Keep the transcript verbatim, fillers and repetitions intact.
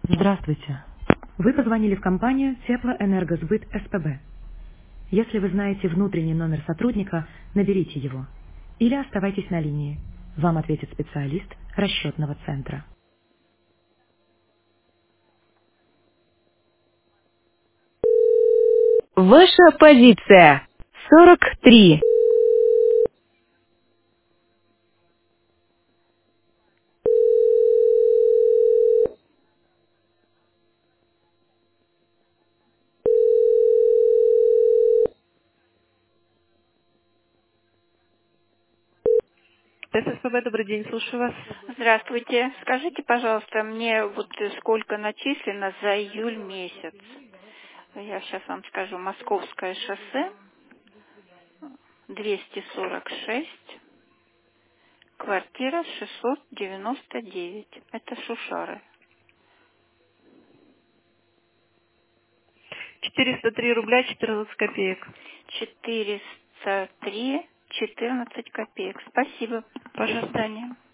Здравствуйте. Вы позвонили в компанию Теплоэнергосбыт СПБ. Если вы знаете внутренний номер сотрудника, наберите его. Или оставайтесь на линии. Вам ответит специалист расчетного центра. Ваша позиция. сорок три. ССПБ, добрый день, слушаю вас. Здравствуйте. Скажите, пожалуйста, мне вот э, сколько начислено за июль месяц? Я сейчас вам скажу. Московское шоссе, двести сорок шесть, квартира шестьсот девяносто девять. Это Шушары. четыреста три рубля четырнадцать копеек. четыреста три четырнадцать копеек. Спасибо. До Пожалуйста. свидания.